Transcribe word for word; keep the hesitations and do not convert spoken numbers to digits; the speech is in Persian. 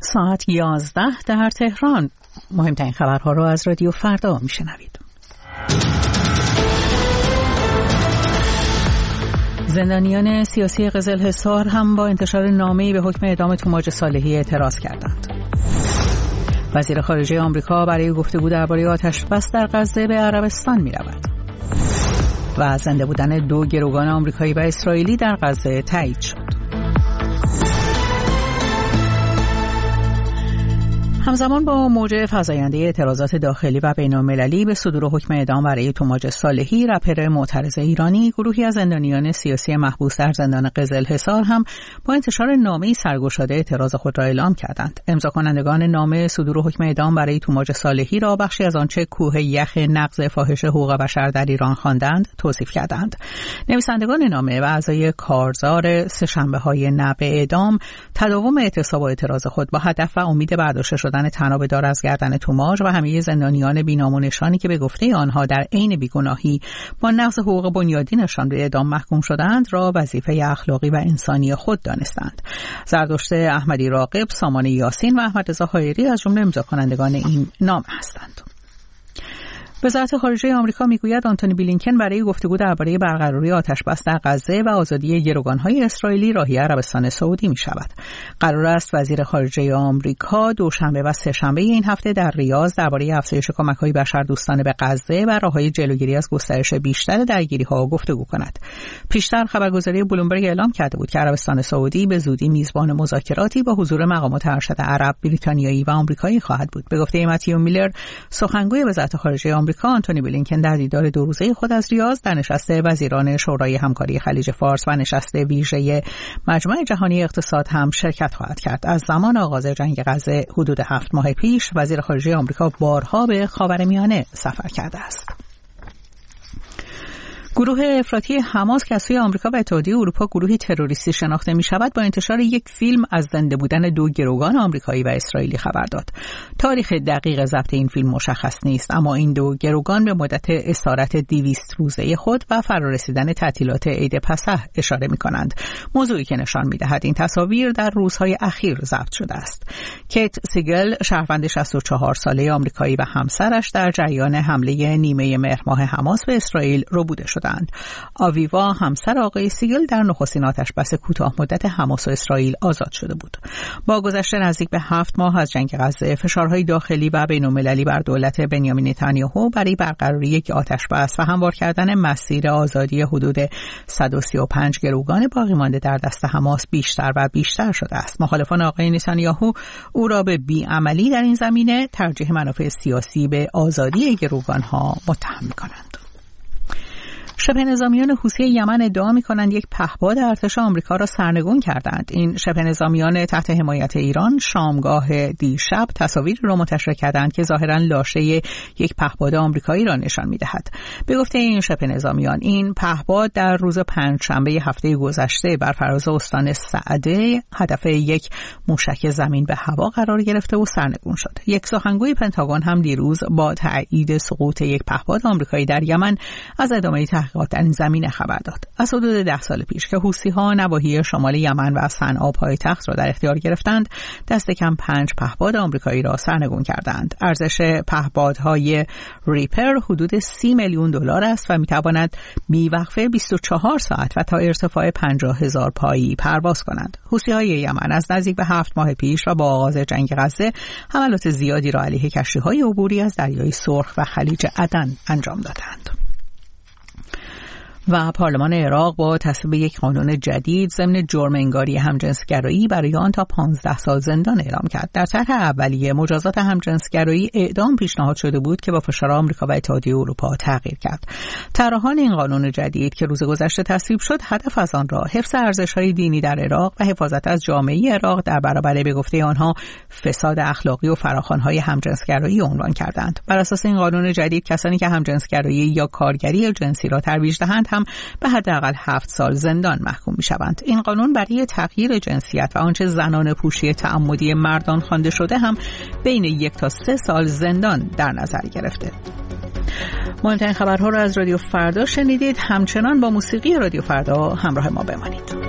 ساعت یازده در تهران. مهمترین خبرها را از رادیو فردا میشنوید. زندانیان سیاسی قزلحصار هم با انتشار نامه‌ای به حکم اعدام توماج صالحی اعتراض کردند. وزیر خارجه آمریکا برای گفتگو درباره آتش‌بس در غزه به عربستان می‌رود. و زنده بودن دو گروگان آمریکایی و اسرائیلی در غزه تایید شد. همزمان با موج فزاینده اعتراضات داخلی و بین‌المللی به صدور حکم اعدام برای توماج صالحی، رپر معترض ایرانی، گروهی از زندانیان سیاسی محبوس در زندان قزلحصار هم با انتشار نامه‌ای سرگشاده اعتراض خود را اعلام کردند. امضا کنندگان نامه صدور حکم اعدام برای توماج صالحی را بخشی از آنچه کوه یخ نقض فاحش حقوق بشر در ایران خواندند توصیف کردند. نویسندگان نامه و اعضای کارزار سه‌شنبه‌های نب اعدام تداوم اعتصاب و اعتراض خود با هدف و امید برداشته شدن تناب دار از گردن توماج و همه زندانیان بی‌نام و نشانی که به گفته آنها در عین بیگناهی با نقض حقوق بنیادینشان به اعدام محکوم شدند را وظیفه اخلاقی و انسانی خود دانستند. زردشت احمدی راغب، سامان یاسین و احمد رضا حایری از جمله امضا کنندگان این نامه هستند. وزارت خارجه آمریکا میگوید آنتونی بلینکن برای گفتگو درباره برقراری آتش‌بس در غزه و آزادی گروگان‌های اسرائیلی راهی عربستان سعودی می‌شود. قرار است وزیر خارجه آمریکا دوشنبه و سه‌شنبه این هفته در ریاض درباره افزایش کمک‌های بشردوستانه به غزه و راه‌های جلوگیری از گسترش بیشتر درگیری‌ها گفتگو کند. پیشتر خبرگزاری بلومبرگ اعلام کرده بود که عربستان سعودی به زودی میزبان مذاکراتی با حضور مقامات ارشد عرب، بریتانیایی و آمریکایی خواهد بود. به گفته متیو میلر، سخنگوی وزارت خارجه آمریکا، آنتونی بلینکن در دیدار دو روزه خود از ریاض در نشست وزیران شورای همکاری خلیج فارس و نشست ویژه مجمع جهانی اقتصاد هم شرکت خواهد کرد. از زمان آغاز جنگ غزه حدود هفت ماه پیش وزیر خارجه آمریکا بارها به خاورمیانه سفر کرده است. گروه افراطی حماس که از سوی آمریکا و اتحادیه اروپا گروهی تروریستی شناخته می شود با انتشار یک فیلم از زنده بودن دو گروگان آمریکایی و اسرائیلی خبر داد. تاریخ دقیق ضبط این فیلم مشخص نیست، اما این دو گروگان به مدت اسارت دویست روزه خود و فرارسیدن تعطیلات عید پسح اشاره می کنند. موضوعی که نشان می دهد این تصاویر در روزهای اخیر ضبط شده است. کیت سیگل، شهروند شصت و چهار ساله آمریکایی و همسرش در جریان حمله نیمه مهر ماه حماس به اسرائیل ربوده شد. آویوا، همسر آقای سیگل، در نخستین آتش‌بس کوتاه مدت حماس و اسرائیل آزاد شده بود. با گذشت نزدیک به هفت ماه از جنگ غزه، فشارهای داخلی و بین‌المللی بر دولت بنیامین نتانیاهو برای برقراری یک آتش‌بس و هموار کردن مسیر آزادی حدود صد و سی و پنج گروگان باقی مانده در دست حماس بیشتر و بیشتر شده است. مخالفان آقای نتانیاهو او را به بی‌عملی در این زمینه ترجیح منافع سیاسی به آزادی گروگان‌ها متهم می‌کنند. شبه نظامیان حوثی یمن ادعا می‌کنند یک پهپاد ارتش آمریکا را سرنگون کردند. این شبه نظامیان تحت حمایت ایران شامگاه دیشب تصاویری را منتشر کردند که ظاهراً لاشه یک پهپاد آمریکایی را نشان می‌دهد. به گفته این شبه نظامیان، این پهپاد در روز پنجشنبه هفته گذشته بر فراز استان سعده هدف یک موشک زمین به هوا قرار گرفته و سرنگون شد. یک سخنگوی پنتاگون هم دیروز با تایید سقوط یک پهپاد آمریکایی در یمن از ادامه تحقیقات در این زمینه خبر داد. از حدود ده سال پیش که حوثی‌ها نواحی شمال یمن و صنعا پایتخت را در اختیار گرفتند، دست کم پنج پهپاد آمریکایی را سرنگون کردند. ارزش پهپادهای ریپر حدود سی میلیون دلار است و میتواند بیوقفه بیست و چهار ساعت و تا ارتفاع پنجاه هزار پایی پرواز کنند. حوثی‌های یمن از نزدیک به هفت ماه پیش و با آغاز جنگ غزه حملات زیادی را علیه کشتی‌های عبوری از دریای سرخ و خلیج عدن انجام دادند. و پارلمان عراق با تصویب یک قانون جدید ضمن جرم انگاری همجنسگرایی برای آن تا پانزده سال زندان اعلام کرد. در طرح اولیه مجازات همجنسگرایی اعدام پیشنهاد شده بود که با فشار آمریکا و اتحادیه اروپا تغییر کرد. طراحان این قانون جدید که روز گذشته تصویب شد، هدف از آن را حفظ ارزش‌های دینی در عراق و حفاظت از جامعه عراق در برابر به گفته آنها فساد اخلاقی و فراخوان‌های همجنسگرایی عنوان کردند. بر اساس این قانون جدید کسانی که همجنسگرایی یا کارگری جنسی را ترویج دهند هم به حداقل هفت سال زندان محکوم می‌شوند. این قانون برای تغییر جنسیت و آنچه زنانه پوشی تعمدی مردان خوانده شده هم بین یک تا سه سال زندان در نظر گرفته. مهمترین خبرها را از رادیو فردا شنیدید. همچنان با موسیقی رادیو فردا همراه ما بمانید.